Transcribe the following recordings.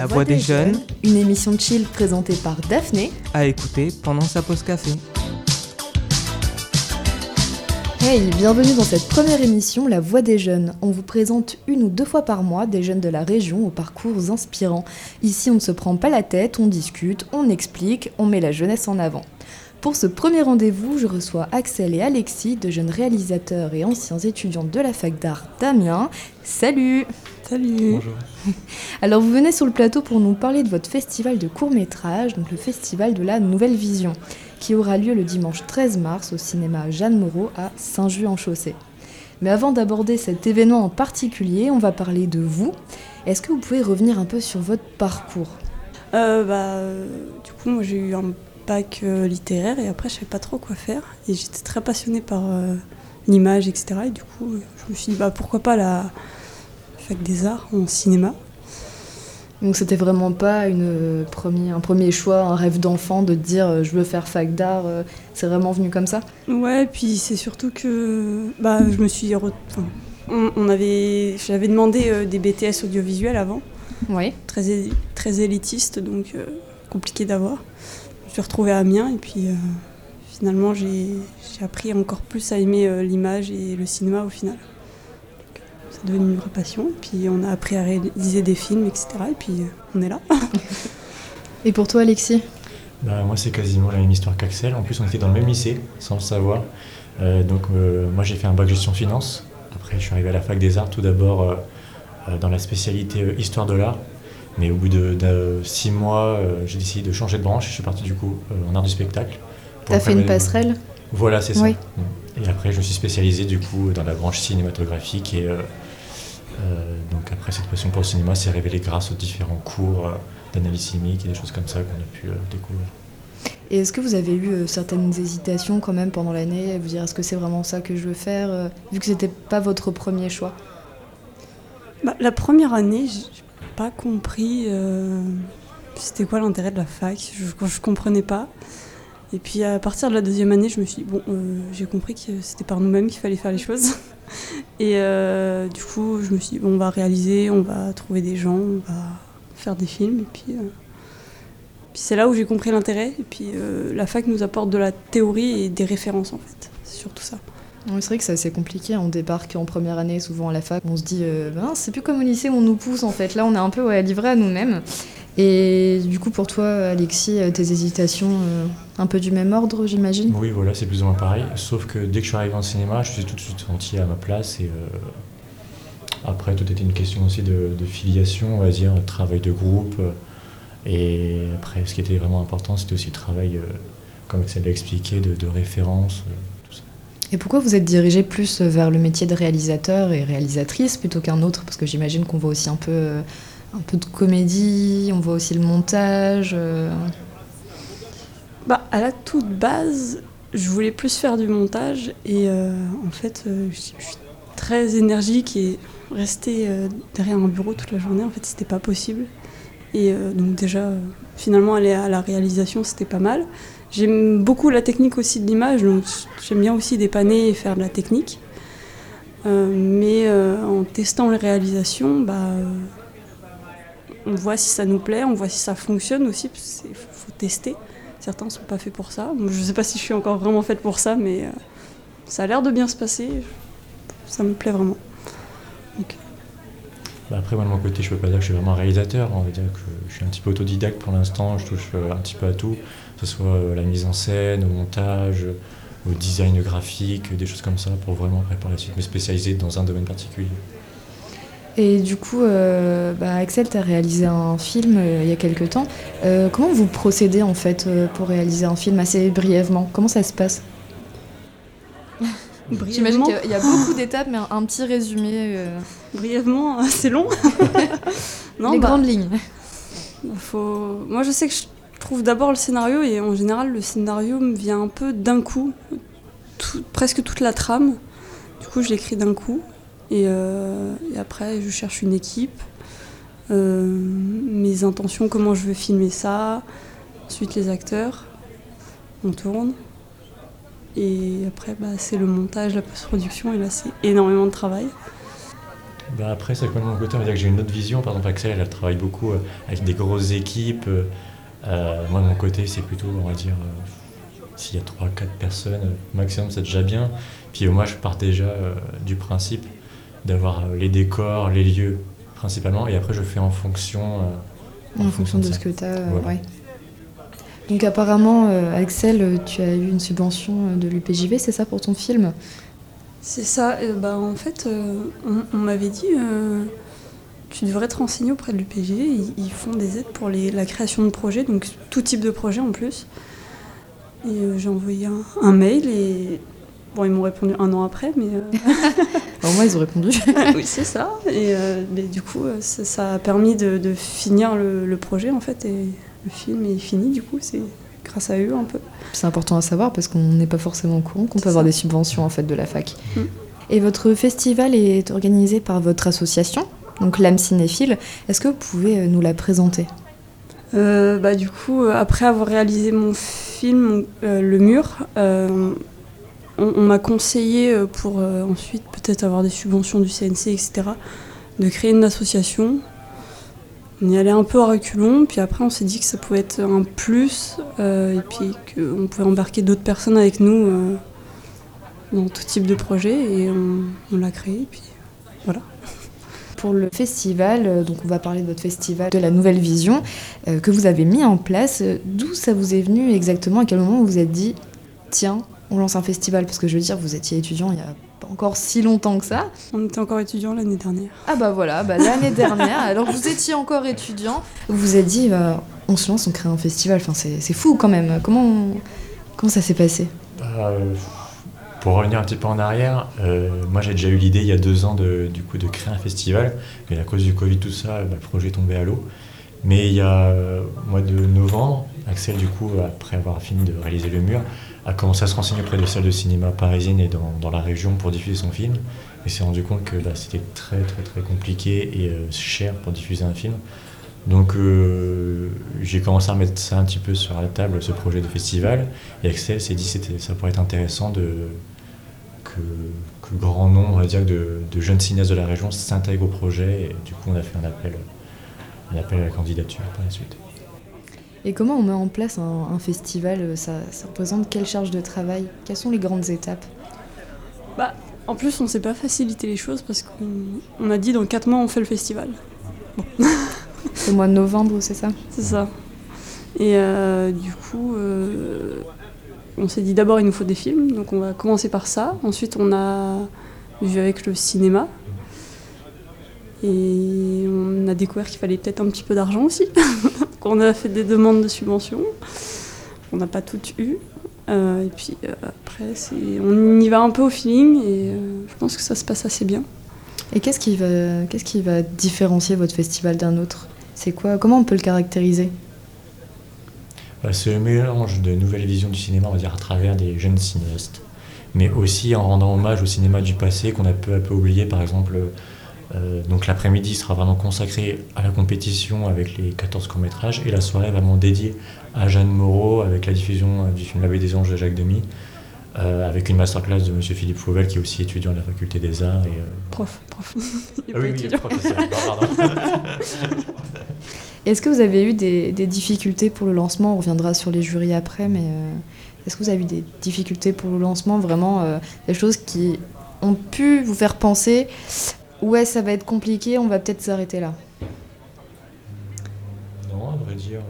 La Voix des Jeunes, une émission de chill présentée par Daphné, à écouter pendant sa pause café. Hey, bienvenue dans cette première émission La Voix des Jeunes. On vous présente 1 ou 2 fois par mois des jeunes de la région aux parcours inspirants. Ici, on ne se prend pas la tête, on discute, on explique, on met la jeunesse en avant. Pour ce premier rendez-vous, je reçois Axel et Alexis, de jeunes réalisateurs et anciens étudiants de la fac d'art d'Amiens. Salut! Salut! Bonjour. Alors vous venez sur le plateau pour nous parler de votre festival de court-métrage, donc le festival de la Nouvelle Vision, qui aura lieu le dimanche 13 mars au cinéma Jeanne Moreau à Saint-Just-en-Chaussée. Mais avant d'aborder cet événement en particulier, on va parler de vous. Est-ce que vous pouvez revenir un peu sur votre parcours ? Du coup, moi j'ai eu un bac littéraire et après je savais pas trop quoi faire. Et j'étais très passionnée par l'image, etc. Et du coup, je me suis dit pourquoi pas la fac des arts en cinéma. Donc c'était vraiment pas un premier choix, un rêve d'enfant de te dire je veux faire fac d'art, c'est vraiment venu comme ça ? Ouais, puis c'est surtout que je me suis j'avais demandé des BTS audiovisuels avant. Oui. Très élitiste, donc compliqué d'avoir. Je me suis retrouvée à Amiens et puis finalement j'ai appris encore plus à aimer l'image et le cinéma au final. C'est devenu une vraie passion, et puis on a appris à réaliser des films, etc. Et puis on est là. Et pour toi, Alexis ? Moi, c'est quasiment la même histoire qu'Axel. En plus, on était dans le même lycée, sans le savoir. Moi, j'ai fait un bac gestion finance. Après, je suis arrivé à la fac des arts, tout d'abord dans la spécialité histoire de l'art. Mais au bout de 6 mois, j'ai décidé de changer de branche. Je suis parti du coup en art du spectacle. T'as fait une passerelle ? Voilà, c'est ça. Oui. Et après, je me suis spécialisé du coup dans la branche cinématographique. Et donc après, cette passion pour le cinéma s'est révélée grâce aux différents cours d'analyse cinémique et des choses comme ça qu'on a pu découvrir. Et est-ce que vous avez eu certaines hésitations quand même pendant l'année, à vous dire est-ce que c'est vraiment ça que je veux faire, vu que c'était pas votre premier choix ? La première année, j'ai pas compris c'était quoi l'intérêt de la fac, je comprenais pas. Et puis à partir de la deuxième année, je me suis dit j'ai compris que c'était par nous-mêmes qu'il fallait faire les choses. Et du coup, je me suis dit on va réaliser, on va trouver des gens, on va faire des films. Et puis c'est là où j'ai compris l'intérêt. Et puis la fac nous apporte de la théorie et des références en fait. C'est surtout ça. Oui, c'est vrai que c'est assez compliqué, on débarque en première année souvent à la fac, on se dit c'est plus comme au lycée où on nous pousse en fait, là on est un peu livré à nous-mêmes. Et du coup pour toi Alexis, tes hésitations un peu du même ordre j'imagine ? Oui voilà, c'est plus ou moins pareil, sauf que dès que je suis arrivé en cinéma, je me suis tout de suite senti à ma place et après tout était une question aussi de filiation, on va dire, travail de groupe et après ce qui était vraiment important c'était aussi le travail, comme Axel l'a expliqué, de référence. Et pourquoi vous êtes dirigé plus vers le métier de réalisateur et réalisatrice plutôt qu'un autre ? Parce que j'imagine qu'on voit aussi un peu de comédie, on voit aussi le montage. À la toute base, je voulais plus faire du montage et en fait, je suis très énergique et rester derrière un bureau toute la journée, en fait, c'était pas possible. Et donc déjà, finalement, aller à la réalisation, c'était pas mal. J'aime beaucoup la technique aussi de l'image, donc j'aime bien aussi dépanner et faire de la technique. Mais en testant les réalisations, on voit si ça nous plaît, on voit si ça fonctionne aussi, parce qu'il faut tester. Certains ne sont pas faits pour ça. Je ne sais pas si je suis encore vraiment faite pour ça, mais ça a l'air de bien se passer. Ça me plaît vraiment. Donc. Après, moi de mon côté, je ne peux pas dire que je suis vraiment réalisateur. On va dire que je suis un petit peu autodidacte pour l'instant. Je touche un petit peu à tout, que ce soit la mise en scène, au montage, au design graphique, des choses comme ça, pour vraiment après par la suite me spécialiser dans un domaine particulier. Et du coup, Axel, tu as réalisé un film il y a quelques temps. Comment vous procédez en fait pour réaliser un film assez brièvement ? Comment ça se passe ? J'imagine qu'il y a beaucoup d'étapes, mais un petit résumé. Brièvement, c'est long. Les grandes lignes. Moi, je sais que je trouve d'abord le scénario, et en général, le scénario me vient un peu d'un coup, presque toute la trame. Du coup, je l'écris d'un coup, et après, je cherche une équipe, mes intentions, comment je veux filmer ça, ensuite les acteurs, on tourne. Et après, c'est le montage, la post-production, et là, c'est énormément de travail. Bah après, ça colle de mon côté, on va dire que j'ai une autre vision. Par exemple, Axel, elle travaille beaucoup avec des grosses équipes. Moi, de mon côté, c'est plutôt, on va dire, s'il y a 3-4 personnes, maximum, c'est déjà bien. Puis moi, je pars déjà du principe d'avoir les décors, les lieux, principalement, et après, je fais en fonction... En fonction de ça. ce que tu as, Voilà. ouais. Donc apparemment, Axel, tu as eu une subvention de l'UPJV, c'est ça pour ton film? C'est ça. En fait, on m'avait dit tu devrais te renseigner auprès de l'UPJV. Ils font des aides pour la création de projets, donc tout type de projet en plus. Et j'ai envoyé un mail et bon, ils m'ont répondu 1 an après, mais Au moins, ils ont répondu. oui, c'est ça. Et mais du coup, ça a permis de finir le projet en fait, et le film est fini. Du coup, c'est grâce à eux un peu. C'est important à savoir parce qu'on n'est pas forcément au courant qu'on peut avoir des subventions en fait de la fac. Et votre festival est organisé par votre association, donc l'âme cinéphile. Est-ce que vous pouvez nous la présenter? Du coup, après avoir réalisé mon film, Le Mur, on m'a conseillé pour ensuite peut-être avoir des subventions du CNC, etc., de créer une association. On y allait un peu à reculons, puis après on s'est dit que ça pouvait être un plus, et puis qu'on pouvait embarquer d'autres personnes avec nous dans tout type de projet, et on l'a créé, et puis voilà. Pour le festival, donc on va parler de votre festival de la Nouvelle Vision, que vous avez mis en place. D'où ça vous est venu exactement? À quel moment vous vous êtes dit, tiens, on lance un festival? Parce que je veux dire, vous étiez étudiant il n'y a pas encore si longtemps que ça. On était encore étudiants l'année dernière. Ah bah voilà, l'année dernière, alors vous étiez encore étudiant, vous vous êtes dit, on se lance, on crée un festival, enfin, c'est fou quand même. Comment ça s'est passé? Pour revenir un petit peu en arrière, moi j'ai déjà eu l'idée il y a 2 ans de créer un festival, mais à cause du Covid, tout ça, le projet est tombé à l'eau. Mais il y a au mois de novembre, Axel, du coup, après avoir fini de réaliser Le Mur, a commencé à se renseigner auprès de salles de cinéma parisiennes et dans la région pour diffuser son film. Et s'est rendu compte que c'était très très très compliqué et cher pour diffuser un film. Donc j'ai commencé à mettre ça un petit peu sur la table, ce projet de festival. Et Axel s'est dit que ça pourrait être intéressant que grand nombre, on va dire, de jeunes cinéastes de la région s'intègrent au projet. Et du coup, on a fait un appel à la candidature par la suite. Et comment on met en place un festival? Ça représente quelle charge de travail? Quelles sont les grandes étapes? En plus, on ne s'est pas facilité les choses parce qu'on a dit dans 4 mois on fait le festival. Au mois de novembre, c'est ça? C'est ça. Et du coup, on s'est dit d'abord il nous faut des films, donc on va commencer par ça. Ensuite, on a vu avec le cinéma. Et on a découvert qu'il fallait peut-être un petit peu d'argent aussi. On a fait des demandes de subventions. On n'a pas toutes eues. Et puis après, on y va un peu au feeling et je pense que ça se passe assez bien. Et qu'est-ce qui va différencier votre festival d'un autre? C'est quoi? Comment on peut le caractériser? C'est le mélange de nouvelles visions du cinéma, on va dire, à travers des jeunes cinéastes, mais aussi en rendant hommage au cinéma du passé qu'on a peu à peu oublié. Par exemple, donc l'après-midi sera vraiment consacré à la compétition avec les 14 courts-métrages et la soirée est vraiment dédiée à Jeanne Moreau avec la diffusion du film La Baie des Anges de Jacques Demy, avec une masterclass de Monsieur Philippe Fauvel qui est aussi étudiant à la faculté des arts. Et, Prof. Il est Ah pas oui, étudiant. professeur. Pardon. Est-ce que vous avez eu des difficultés pour le lancement? On reviendra sur les jurys après, mais est-ce que vous avez eu des difficultés pour le lancement? Vraiment, des choses qui ont pu vous faire penser ouais, ça va être compliqué, on va peut-être s'arrêter là? Non, à vrai dire...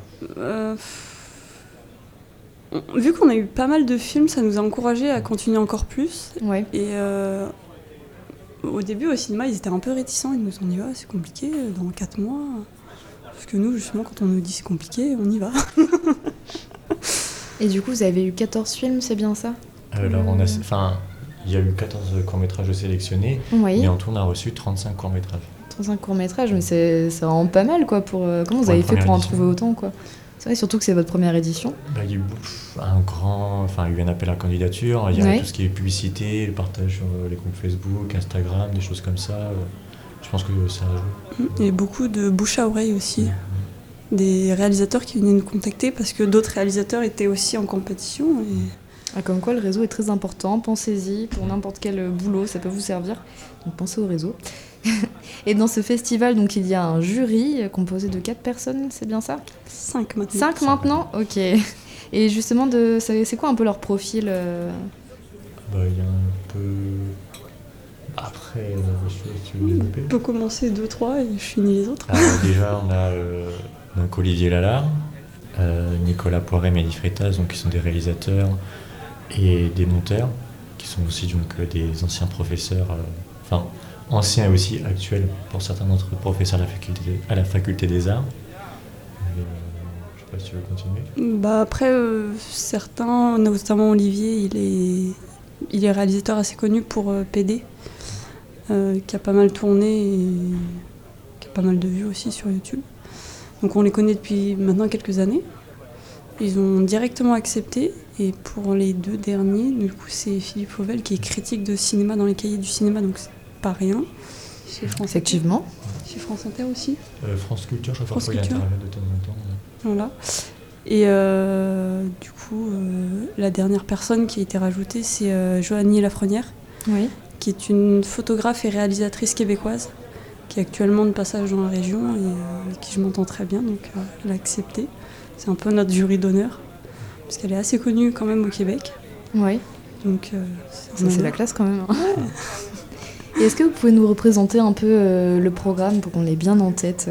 Vu qu'on a eu pas mal de films, ça nous a encouragés à continuer encore plus. Ouais. Et au début, au cinéma, ils étaient un peu réticents. Ils nous ont dit c'est compliqué, dans 4 mois. Parce que nous, justement, quand on nous dit c'est compliqué, on y va. Et du coup, vous avez eu 14 films, c'est bien ça? Alors, il y a eu 14 courts-métrages sélectionnés, Oui. mais en tout, on a reçu 35 courts-métrages. 35 courts-métrages, mais c'est vraiment pas mal, quoi. Comment vous avez fait pour en trouver autant, quoi? C'est vrai, surtout que c'est votre première édition. Il y a eu il y a eu un appel à candidature, il y a tout ce qui est publicité, le partage sur les groupes Facebook, Instagram, des choses comme ça. Je pense que ça a joué. Et beaucoup de bouche à oreille aussi. Des réalisateurs qui venaient nous contacter parce que d'autres réalisateurs étaient aussi en compétition. Et... Comme quoi, le réseau est très important. Pensez-y, pour n'importe quel boulot, ça peut vous servir. Donc pensez au réseau. Et dans ce festival, donc, il y a un jury composé de 4 personnes, c'est bien ça? 5 maintenant. 5 maintenant? Ok. Et justement, c'est quoi un peu leur profil Bah, il y a un peu... Après, je tu veux développer. On peut commencer 2-3 et je finis les autres. Alors, déjà, on a donc Olivier Lallard, Nicolas Poiret, Mélie Freitas, donc qui sont des réalisateurs et des monteurs, qui sont aussi donc des anciens professeurs, enfin anciens et aussi actuels pour certains d'entre eux, professeurs à la faculté des arts. Je sais pas si tu veux continuer. Bah après, certains, notamment Olivier, il est réalisateur assez connu pour PD, qui a pas mal tourné et qui a pas mal de vues aussi sur YouTube. Donc on les connaît depuis maintenant quelques années. Ils ont directement accepté, et pour les 2 derniers, du coup c'est Philippe Fauvel qui est critique de cinéma dans les cahiers du cinéma, donc c'est pas rien. Chez France Effectivement. Inter. Chez France Inter aussi. France Culture, je crois France qu'il Culture. intervient de temps en temps. Voilà. Et du coup, la dernière personne qui a été rajoutée, c'est Joanie Lafrenière, Oui. qui est une photographe et réalisatrice québécoise, qui est actuellement de passage dans la région et avec qui je m'entends très bien, donc elle a accepté. C'est un peu notre jury d'honneur, parce qu'elle est assez connue quand même au Québec. Oui. Donc, Ça, c'est la classe quand même. Et est-ce que vous pouvez nous représenter un peu le programme pour qu'on l'ait bien en tête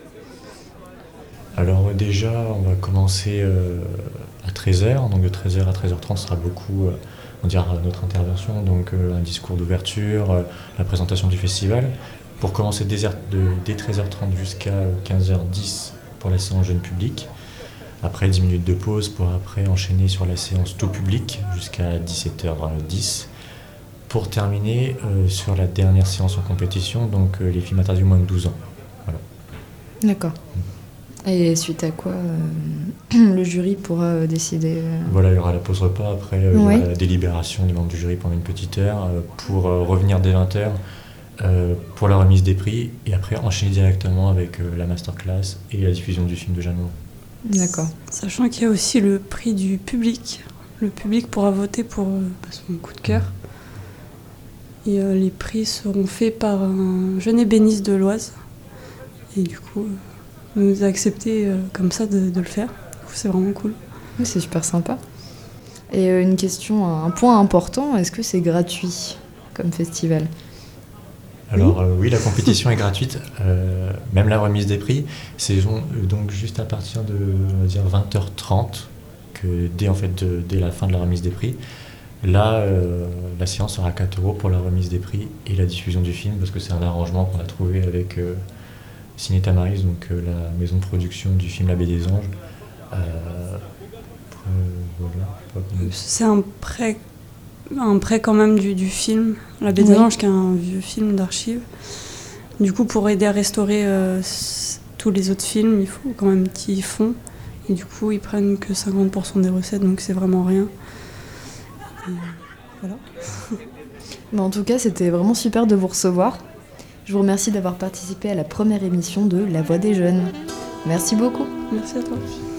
Alors déjà, on va commencer à 13h, donc de 13h à 13h30 sera beaucoup, on dira notre intervention, donc un discours d'ouverture, la présentation du festival. Pour commencer dès 13h30 jusqu'à 15h10 pour la séance jeune public. Après 10 minutes de pause pour après enchaîner sur la séance tout public jusqu'à 17h10. Pour terminer sur la dernière séance en compétition, donc les films interdits aux moins de 12 ans. Voilà. D'accord. Et suite à quoi le jury pourra décider Voilà, il y aura la pause repas, après il y Ouais. aura la délibération des membres du jury pendant une petite heure pour revenir dès 20h pour la remise des prix et après enchaîner directement avec la masterclass et la diffusion du film de Jeanne Moreau. D'accord. Sachant qu'il y a aussi le prix du public. Le public pourra voter pour son coup de cœur. Et les prix seront faits par un jeune ébéniste de l'Oise. Et du coup, il nous a accepté comme ça de le faire. Du coup, c'est vraiment cool. Oui, c'est super sympa. Et une question, un point important, est-ce que c'est gratuit comme festival? Alors oui, la compétition est gratuite, même la remise des prix. C'est donc juste à partir de on va dire 20h30, que dès la fin de la remise des prix. Là, la séance sera 4 € pour la remise des prix et la diffusion du film, parce que c'est un arrangement qu'on a trouvé avec Ciné Tamaris, donc la maison de production du film La Baie des Anges. Voilà. C'est un prêt quand même du film La Baie des Anges, qui est un vieux film d'archives. Du coup, pour aider à restaurer tous les autres films, il faut quand même un petit fonds. Et du coup, ils prennent que 50% des recettes, donc c'est vraiment rien. Et voilà. Mais en tout cas, c'était vraiment super de vous recevoir. Je vous remercie d'avoir participé à la première émission de La Voix des Jeunes. Merci beaucoup. Merci à toi. Merci.